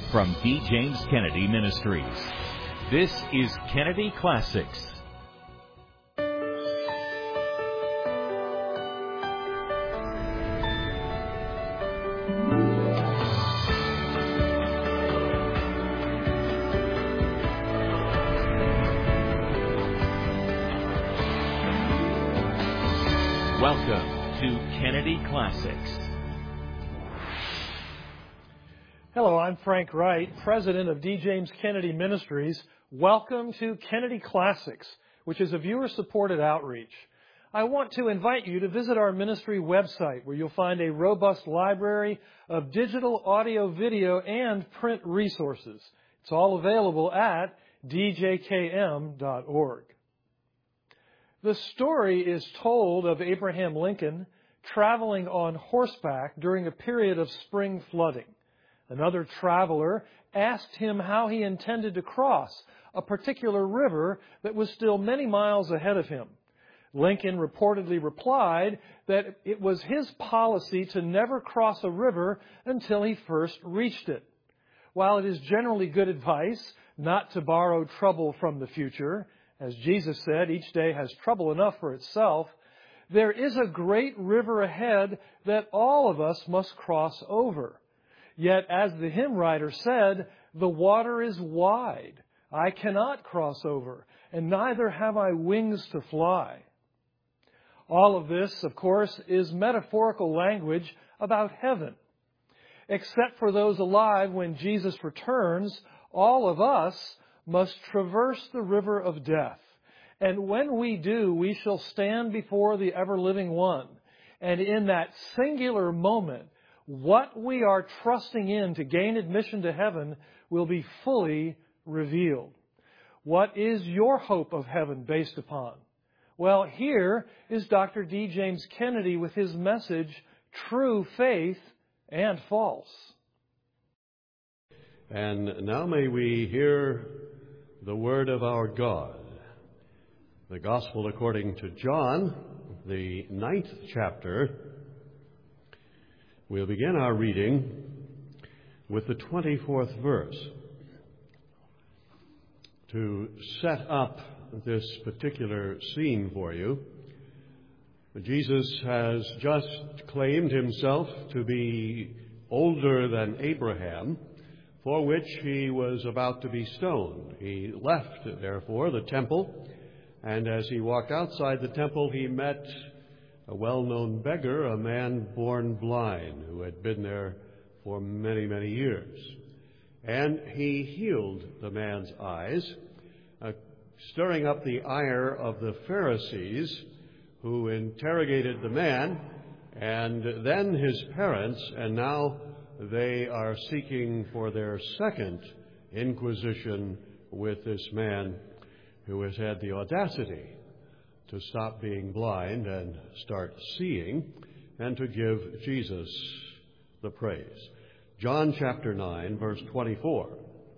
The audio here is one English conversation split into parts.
from D. James Kennedy Ministries. This is Kennedy Classics. Welcome to Kennedy Classics. Hello, I'm Frank Wright, President of D. James Kennedy Ministries. Welcome to Kennedy Classics, which is a viewer-supported outreach. I want to invite you to visit our ministry website, where you'll find a robust library of digital, audio, video, and print resources. It's all available at djkm.org. The story is told of Abraham Lincoln traveling on horseback during a period of spring flooding. Another traveler asked him how he intended to cross a particular river that was still many miles ahead of him. Lincoln reportedly replied that it was his policy to never cross a river until he first reached it. While it is generally good advice not to borrow trouble from the future, as Jesus said, each day has trouble enough for itself, there is a great river ahead that all of us must cross over. Yet, as the hymn writer said, the water is wide. I cannot cross over, and neither have I wings to fly. All of this, of course, is metaphorical language about heaven. Except for those alive when Jesus returns, all of us must traverse the river of death. And when we do, we shall stand before the ever-living one. And in that singular moment, what we are trusting in to gain admission to heaven will be fully revealed. What is your hope of heaven based upon? Well, here is Dr. D. James Kennedy with his message, True Faith and False. And now may we hear the word of our God. The Gospel according to John, the 9th chapter. We'll begin our reading with the 24th verse. To set up this particular scene for you, Jesus has just claimed himself to be older than Abraham, for which he was about to be stoned. He left, therefore, the temple, and as he walked outside the temple, he met a well-known beggar, a man born blind, who had been there for many, many years. And he healed the man's eyes, stirring up the ire of the Pharisees, who interrogated the man, and then his parents, and now they are seeking for their second inquisition with this man who has had the audacity to stop being blind and start seeing, and to give Jesus the praise. John chapter 9, verse 24.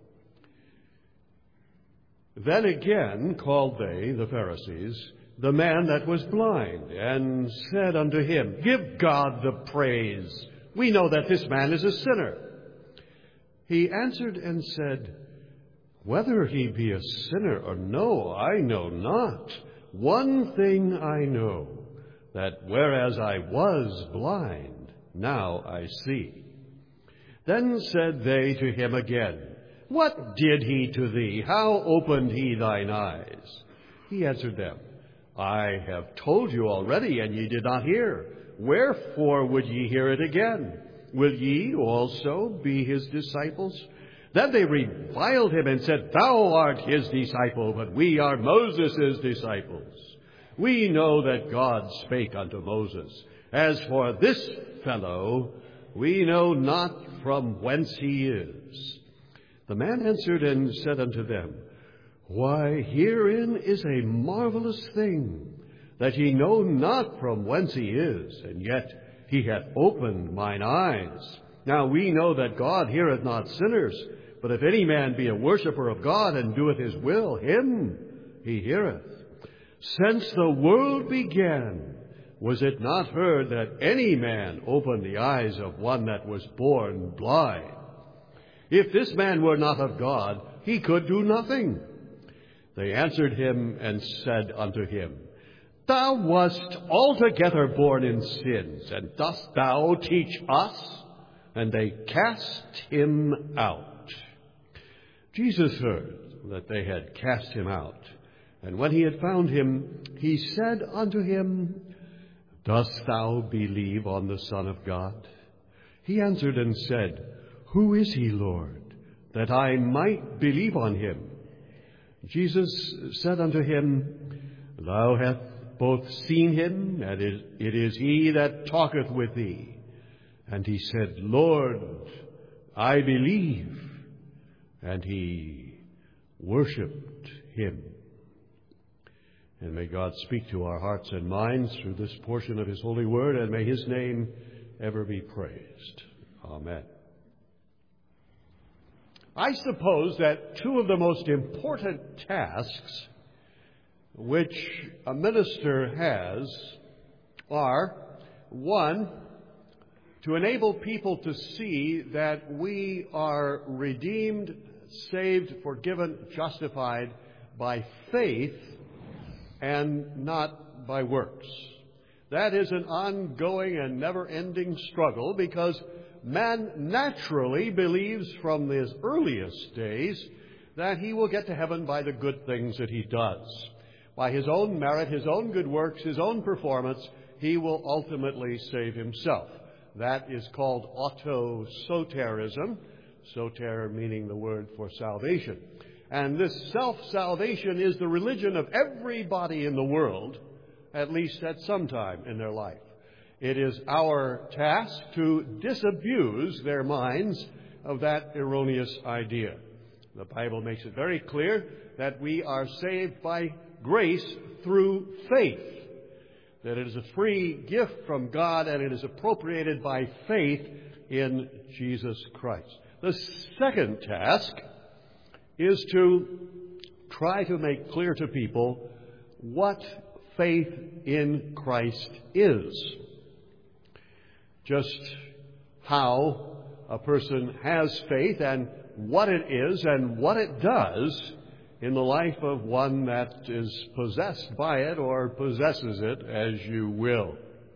Then again called they, the Pharisees, the man that was blind, and said unto him, Give God the praise. We know that this man is a sinner. He answered and said, Whether he be a sinner or no, I know not. One thing I know, that whereas I was blind, now I see. Then said they to him again, What did he to thee? How opened he thine eyes? He answered them, I have told you already, and ye did not hear. Wherefore would ye hear it again? Will ye also be his disciples? Then they reviled him and said, Thou art his disciple, but we are Moses' disciples. We know that God spake unto Moses. As for this fellow, we know not from whence he is. The man answered and said unto them, Why, herein is a marvelous thing, that ye know not from whence he is, and yet he hath opened mine eyes. Now we know that God heareth not sinners, but if any man be a worshipper of God and doeth his will, him he heareth. Since the world began, was it not heard that any man opened the eyes of one that was born blind? If this man were not of God, he could do nothing. They answered him and said unto him, Thou wast altogether born in sins, and dost thou teach us? And they cast him out. Jesus heard that they had cast him out. And when he had found him, he said unto him, Dost thou believe on the Son of God? He answered and said, Who is he, Lord, that I might believe on him? Jesus said unto him, Thou hast both seen him, and it is he that talketh with thee. And he said, Lord, I believe. And he worshipped him. And may God speak to our hearts and minds through this portion of his holy word, and may his name ever be praised. Amen. I suppose that two of the most important tasks which a minister has are, one, to enable people to see that we are redeemed, saved, forgiven, justified by faith and not by works. That is an ongoing and never-ending struggle because man naturally believes from his earliest days that he will get to heaven by the good things that he does. By his own merit, his own good works, his own performance, he will ultimately save himself. That is called autosoterism, soter meaning the word for salvation. And this self-salvation is the religion of everybody in the world, at least at some time in their life. It is our task to disabuse their minds of that erroneous idea. The Bible makes it very clear that we are saved by grace through faith, that it is a free gift from God and it is appropriated by faith in Jesus Christ. The second task is to try to make clear to people what faith in Christ is. Just how a person has faith and what it is and what it does in the life of one that is possessed by it or possesses it, as you will.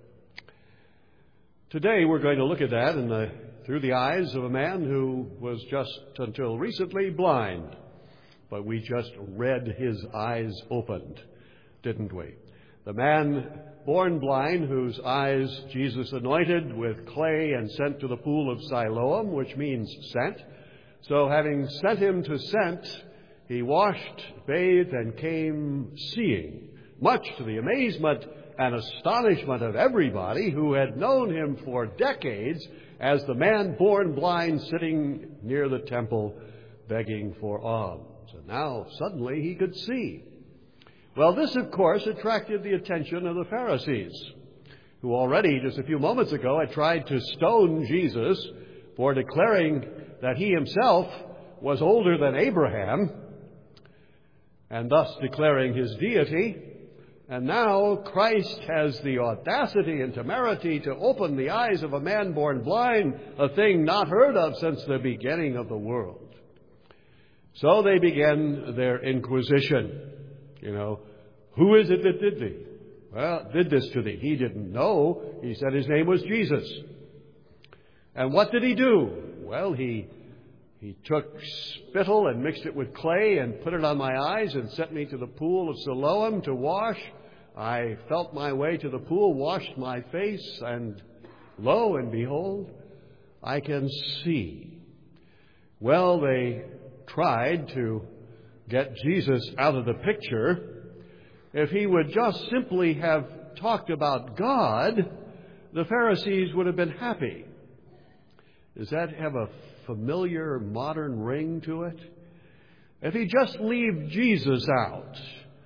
Today we're going to look at that through the eyes of a man who was just until recently blind. But we just read his eyes opened, didn't we? The man born blind, whose eyes Jesus anointed with clay and sent to the pool of Siloam, which means sent. So having sent him to sent, he washed, bathed, and came seeing, much to the amazement and astonishment of everybody who had known him for decades as the man born blind sitting near the temple begging for alms. And now suddenly he could see. Well, this, of course, attracted the attention of the Pharisees, who already just a few moments ago had tried to stone Jesus for declaring that he himself was older than Abraham, and thus declaring his deity. And now Christ has the audacity and temerity to open the eyes of a man born blind, a thing not heard of since the beginning of the world. So they began their inquisition. Who is it that did this to thee? He didn't know. He said his name was Jesus. And what did he do? Well, he took spittle and mixed it with clay and put it on my eyes and sent me to the pool of Siloam to wash. I felt my way to the pool, washed my face, and lo and behold, I can see. Well, they tried to get Jesus out of the picture. If he would just simply have talked about God, the Pharisees would have been happy. Does that have a familiar modern ring to it? If he just leave Jesus out,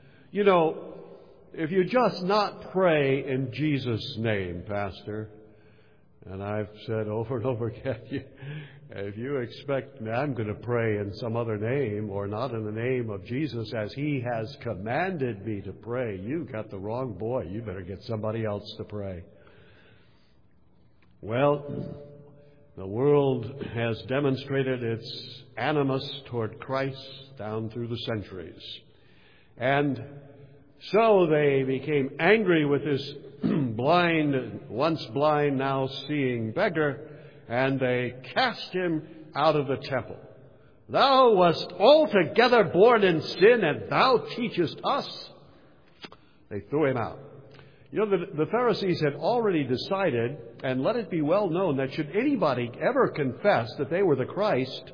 if you just not pray in Jesus' name, Pastor, and I've said over and over again, if you expect I'm going to pray in some other name or not in the name of Jesus as he has commanded me to pray, you got the wrong boy. You better get somebody else to pray. Well, The world has demonstrated its animus toward Christ down through the centuries. And so they became angry with this once blind, now seeing beggar, and they cast him out of the temple. Thou wast altogether born in sin, and thou teachest us. They threw him out. You know, the Pharisees had already decided, and let it be well known, that should anybody ever confess that they were the Christ,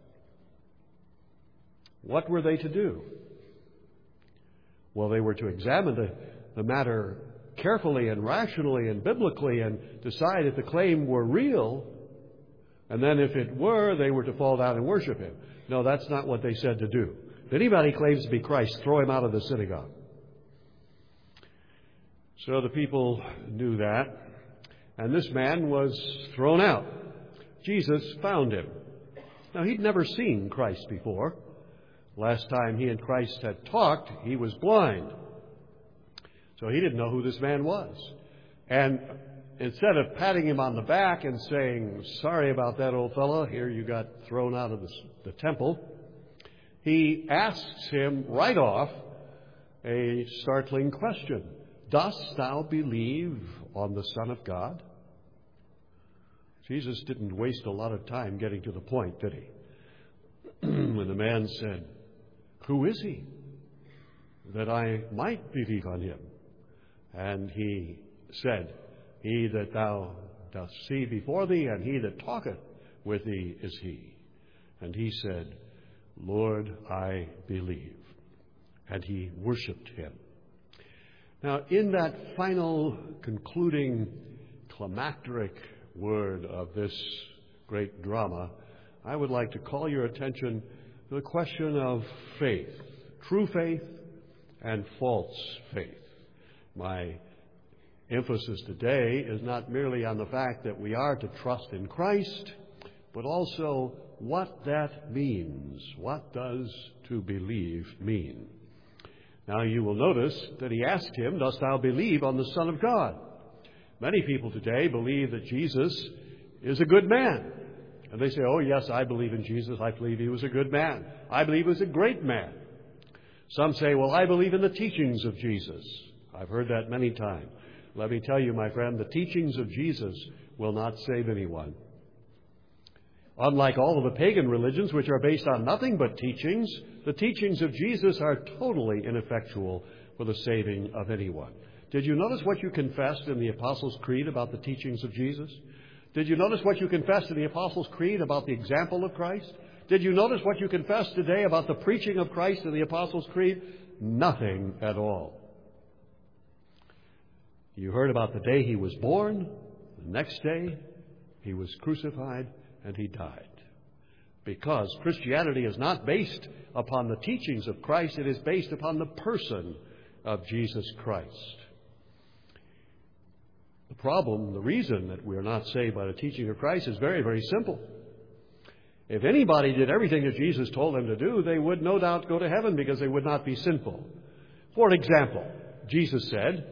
what were they to do? Well, they were to examine the matter carefully and rationally and biblically and decide if the claim were real. And then if it were, they were to fall down and worship him. No, that's not what they said to do. If anybody claims to be Christ, throw him out of the synagogue. So the people knew that. And this man was thrown out. Jesus found him. Now, he'd never seen Christ before. Last time he and Christ had talked, he was blind. So he didn't know who this man was. And instead of patting him on the back and saying, sorry about that, old fellow, here you got thrown out of the temple, he asks him right off a startling question. Dost thou believe on the Son of God? Jesus didn't waste a lot of time getting to the point, did he? When the man said, who is he, that I might believe on him? And he said, he that thou dost see before thee, and he that talketh with thee is he. And he said, Lord, I believe. And he worshipped him. Now, in that final concluding climacteric word of this great drama, I would like to call your attention to the question of faith, true faith and false faith. My emphasis today is not merely on the fact that we are to trust in Christ, but also what that means. What does to believe mean? Now you will notice that he asked him, dost thou believe on the Son of God? Many people today believe that Jesus is a good man. And they say, oh yes, I believe in Jesus. I believe he was a good man. I believe he was a great man. Some say, well, I believe in the teachings of Jesus. I've heard that many times. Let me tell you, my friend, the teachings of Jesus will not save anyone. Unlike all of the pagan religions, which are based on nothing but teachings, the teachings of Jesus are totally ineffectual for the saving of anyone. Did you notice what you confessed in the Apostles' Creed about the teachings of Jesus? Did you notice what you confessed in the Apostles' Creed about the example of Christ? Did you notice what you confessed today about the preaching of Christ in the Apostles' Creed? Nothing at all. You heard about the day he was born, the next day he was crucified, and he died. Because Christianity is not based upon the teachings of Christ, it is based upon the person of Jesus Christ. The problem, the reason that we are not saved by the teaching of Christ is very, very simple. If anybody did everything that Jesus told them to do, they would no doubt go to heaven because they would not be sinful. For example, Jesus said,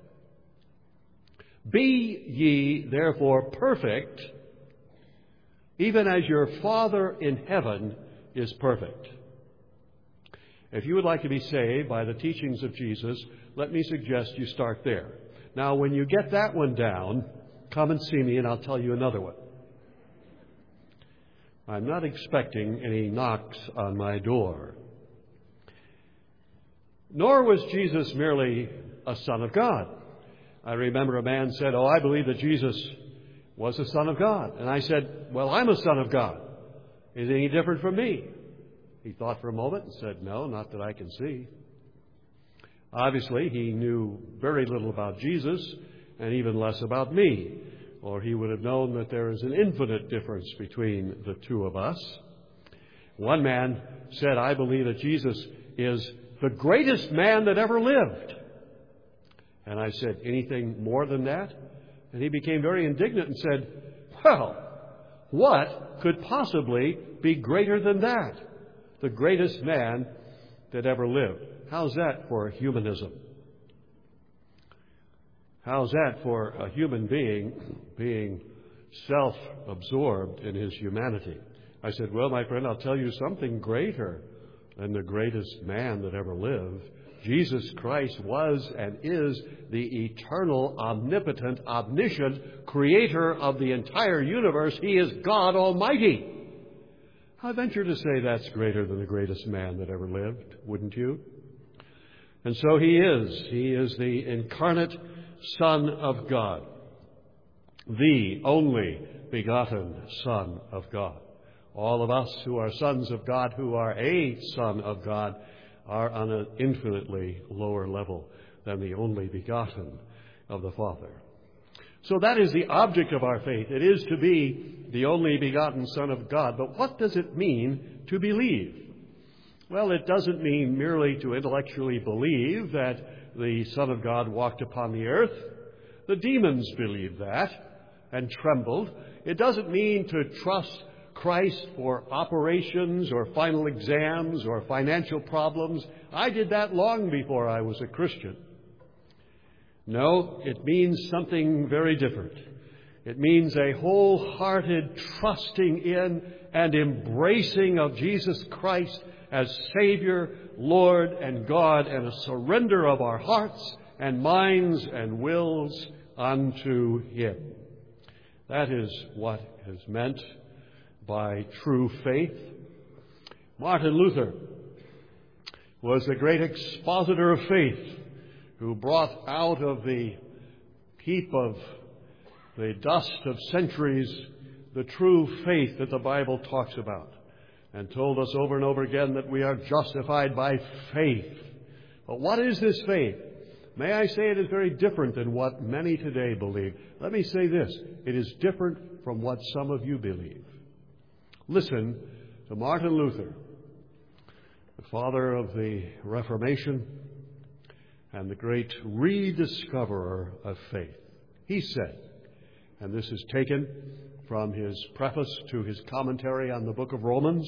be ye therefore perfect, even as your Father in heaven is perfect. If you would like to be saved by the teachings of Jesus, let me suggest you start there. Now, when you get that one down, come and see me and I'll tell you another one. I'm not expecting any knocks on my door. Nor was Jesus merely a Son of God. I remember a man said, I believe that Jesus was the Son of God. And I said, well, I'm a son of God. Is he any different from me? He thought for a moment and said, no, not that I can see. Obviously, he knew very little about Jesus and even less about me, or he would have known that there is an infinite difference between the two of us. One man said, I believe that Jesus is the greatest man that ever lived. And I said, anything more than that? And he became very indignant and said, well, what could possibly be greater than that? The greatest man that ever lived. How's that for humanism? How's that for a human being self-absorbed in his humanity. I said, well, my friend, I'll tell you something greater than the greatest man that ever lived. Jesus Christ was and is the eternal, omnipotent, omniscient creator of the entire universe. He is God Almighty. I venture to say that's greater than the greatest man that ever lived, wouldn't you? And so he is. He is the incarnate Son of God, the only begotten Son of God. All of us who are sons of God, who are a son of God, are on an infinitely lower level than the only begotten of the Father. So that is the object of our faith. It is to be the only begotten Son of God. But what does it mean to believe? Well, it doesn't mean merely to intellectually believe that the Son of God walked upon the earth. The demons believed that and trembled. It doesn't mean to trust Christ for operations or final exams or financial problems. I did that long before I was a Christian. No, it means something very different. It means a wholehearted trusting in and embracing of Jesus Christ as Savior, Lord, and God, and a surrender of our hearts and minds and wills unto Him. That is what is meant by true faith. Martin Luther was the great expositor of faith who brought out of the heap of the dust of centuries the true faith that the Bible talks about, and told us over and over again that we are justified by faith. But what is this faith? May I say it is very different than what many today believe. Let me say this. It is different from what some of you believe. Listen to Martin Luther, the father of the Reformation and the great rediscoverer of faith. He said, and this is taken from his preface to his commentary on the book of Romans,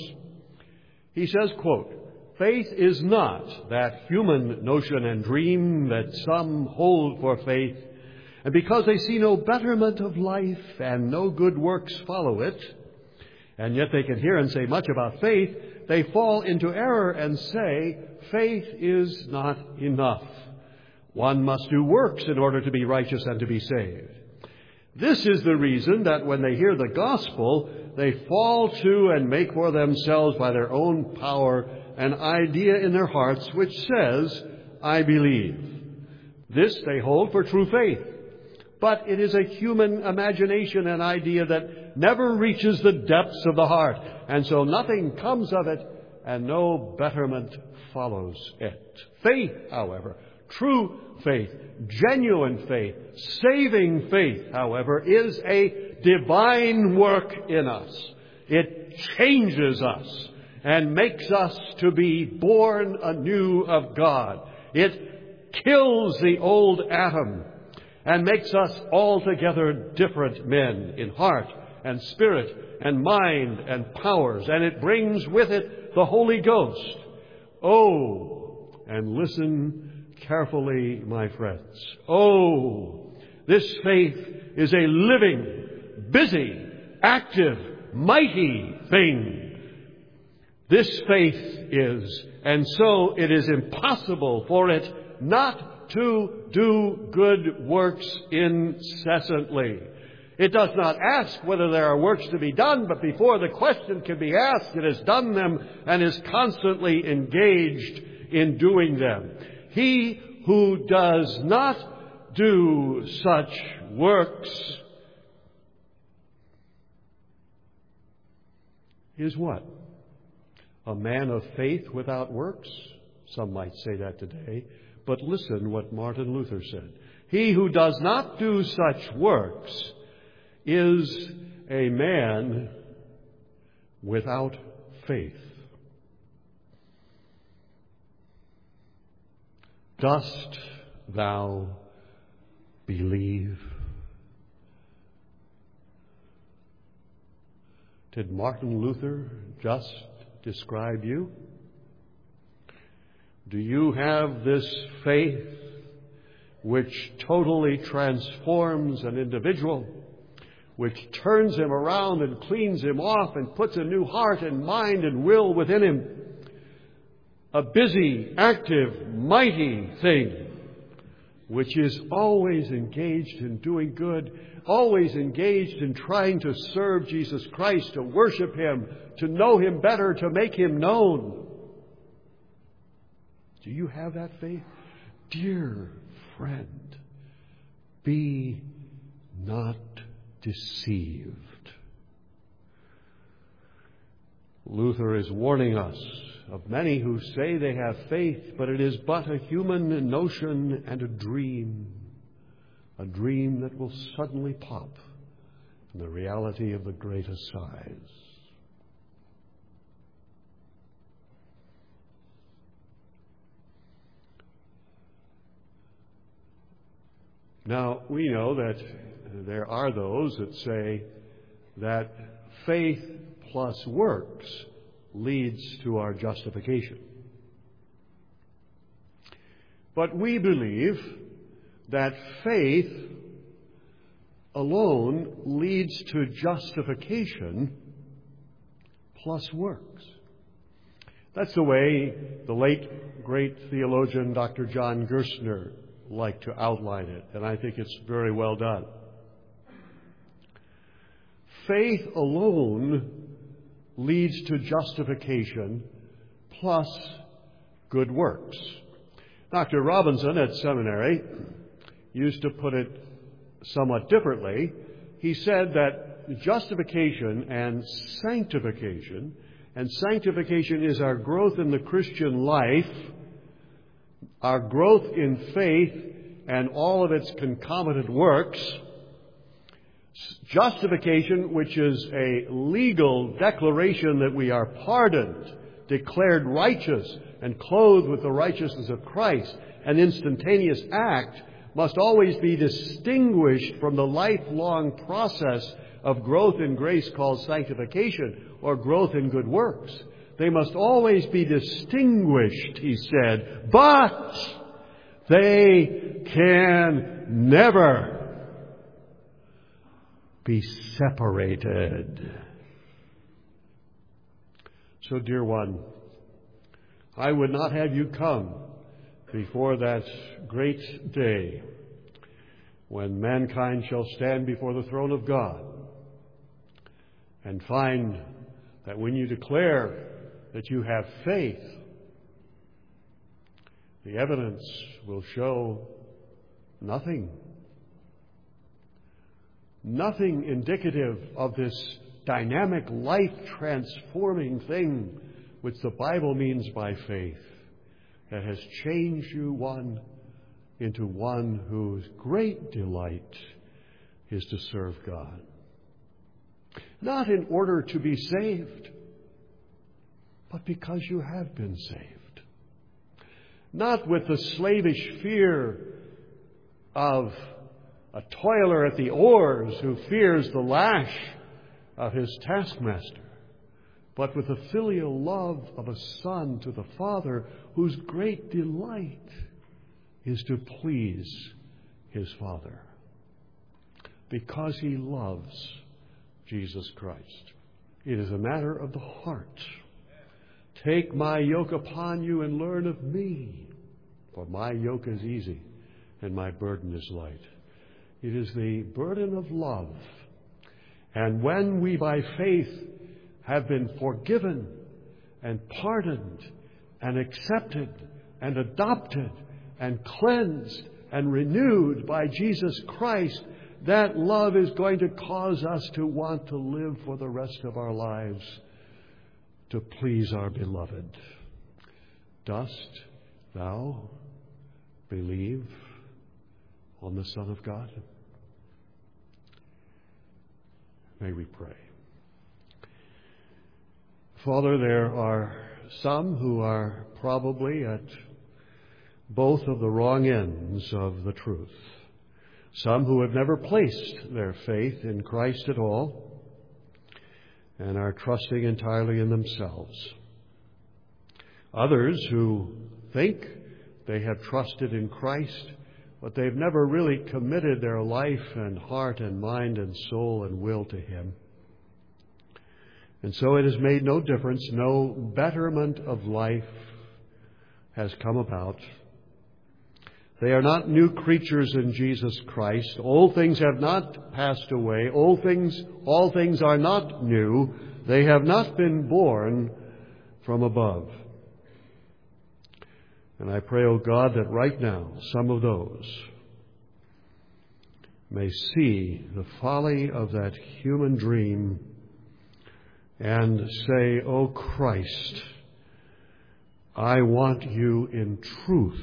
he says, quote, "Faith is not that human notion and dream that some hold for faith, and because they see no betterment of life and no good works follow it, and yet they can hear and say much about faith, they fall into error and say, faith is not enough. One must do works in order to be righteous and to be saved. This is the reason that when they hear the gospel, they fall to and make for themselves by their own power an idea in their hearts which says, I believe. This they hold for true faith. But it is a human imagination and idea that never reaches the depths of the heart, and so nothing comes of it, and no betterment follows it. Faith, however, true faith, genuine faith, saving faith, however, is a divine work in us. It changes us and makes us to be born anew of God. It kills the old Adam and makes us altogether different men in heart and spirit and mind and powers. And it brings with it the Holy Ghost. Oh, and listen carefully, my friends. Oh, this faith is a living, busy, active, mighty thing. This faith is, and so it is impossible for it not to do good works incessantly. It does not ask whether there are works to be done, but before the question can be asked, it has done them and is constantly engaged in doing them. He who does not do such works is what? A man of faith without works? Some might say that today. But listen what Martin Luther said. He who does not do such works is a man without faith. Dost thou believe? Did Martin Luther just describe you? Do you have this faith which totally transforms an individual, which turns him around and cleans him off and puts a new heart and mind and will within him. A busy, active, mighty thing, which is always engaged in doing good, always engaged in trying to serve Jesus Christ, to worship Him, to know Him better, to make Him known. Do you have that faith? Dear friend, be not deceived. Luther is warning us of many who say they have faith, but it is but a human notion and a dream that will suddenly pop in the reality of the greatest size. Now, we know that there are those that say that faith plus works leads to our justification. But we believe that faith alone leads to justification plus works. That's the way the late, great theologian Dr. John Gerstner liked to outline it, and I think it's very well done. Faith alone leads to justification plus good works. Dr. Robinson at seminary used to put it somewhat differently. He said that justification and sanctification is our growth in the Christian life, our growth in faith and all of its concomitant works. Justification, which is a legal declaration that we are pardoned, declared righteous, and clothed with the righteousness of Christ, an instantaneous act, must always be distinguished from the lifelong process of growth in grace called sanctification or growth in good works. They must always be distinguished, he said, but they can never be separated. So, dear one, I would not have you come before that great day when mankind shall stand before the throne of God and find that when you declare that you have faith, the evidence will show nothing indicative of this dynamic, life-transforming thing which the Bible means by faith, that has changed you into one whose great delight is to serve God. Not in order to be saved, but because you have been saved. Not with the slavish fear of a toiler at the oars who fears the lash of his taskmaster, but with the filial love of a son to the Father whose great delight is to please his Father because he loves Jesus Christ. It is a matter of the heart. Take my yoke upon you and learn of me, for my yoke is easy and my burden is light. It is the burden of love. And when we by faith have been forgiven and pardoned and accepted and adopted and cleansed and renewed by Jesus Christ, that love is going to cause us to want to live for the rest of our lives to please our beloved. Dost thou believe on the Son of God? May we pray. Father, there are some who are probably at both of the wrong ends of the truth. Some who have never placed their faith in Christ at all and are trusting entirely in themselves. Others who think they have trusted in Christ but they've never really committed their life and heart and mind and soul and will to Him. And so it has made no difference. No betterment of life has come about. They are not new creatures in Jesus Christ. Old things have not passed away. All things are not new. They have not been born from above. And I pray, O God, that right now some of those may see the folly of that human dream and say, O Christ, I want you in truth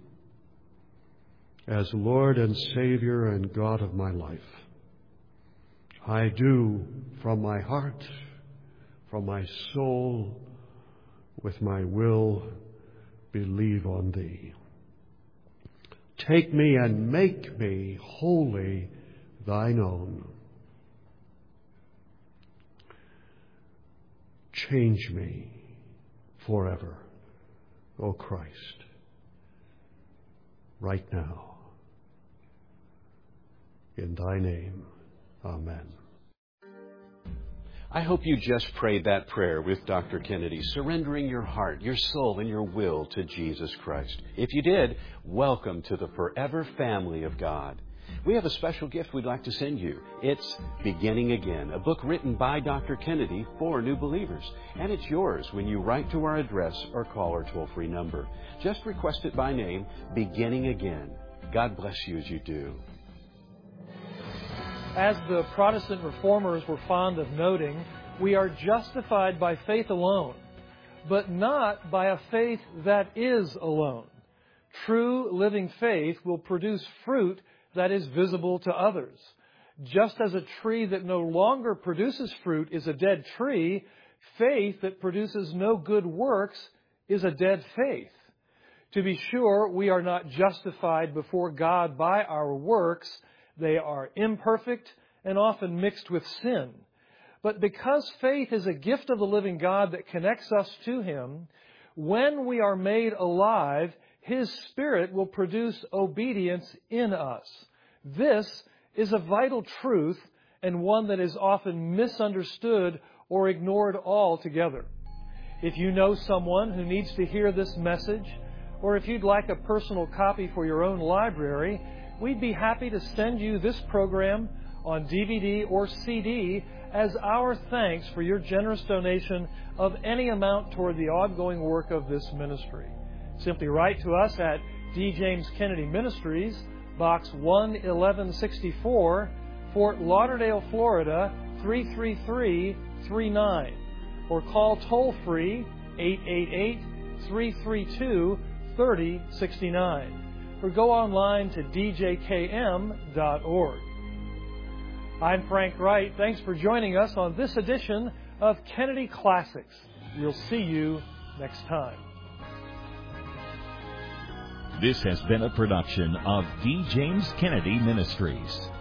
as Lord and Savior and God of my life. I do from my heart, from my soul, with my will, believe on Thee. Take me and make me wholly Thine own. Change me forever, O Christ, right now. In Thy name, amen. I hope you just prayed that prayer with Dr. Kennedy, surrendering your heart, your soul, and your will to Jesus Christ. If you did, welcome to the forever family of God. We have a special gift we'd like to send you. It's Beginning Again, a book written by Dr. Kennedy for new believers. And it's yours when you write to our address or call our toll-free number. Just request it by name, Beginning Again. God bless you as you do. As the Protestant reformers were fond of noting, we are justified by faith alone, but not by a faith that is alone. True living faith will produce fruit that is visible to others. Just as a tree that no longer produces fruit is a dead tree, faith that produces no good works is a dead faith. To be sure, we are not justified before God by our works. They are imperfect and often mixed with sin. But because faith is a gift of the living God that connects us to Him, when we are made alive, His Spirit will produce obedience in us. This is a vital truth and one that is often misunderstood or ignored altogether. If you know someone who needs to hear this message, or if you'd like a personal copy for your own library, we'd be happy to send you this program on DVD or CD as our thanks for your generous donation of any amount toward the ongoing work of this ministry. Simply write to us at D. James Kennedy Ministries, Box 11164, Fort Lauderdale, Florida 33339, or call toll-free 888-332-3069, or go online to djkm.org. I'm Frank Wright. Thanks for joining us on this edition of Kennedy Classics. We'll see you next time. This has been a production of D. James Kennedy Ministries.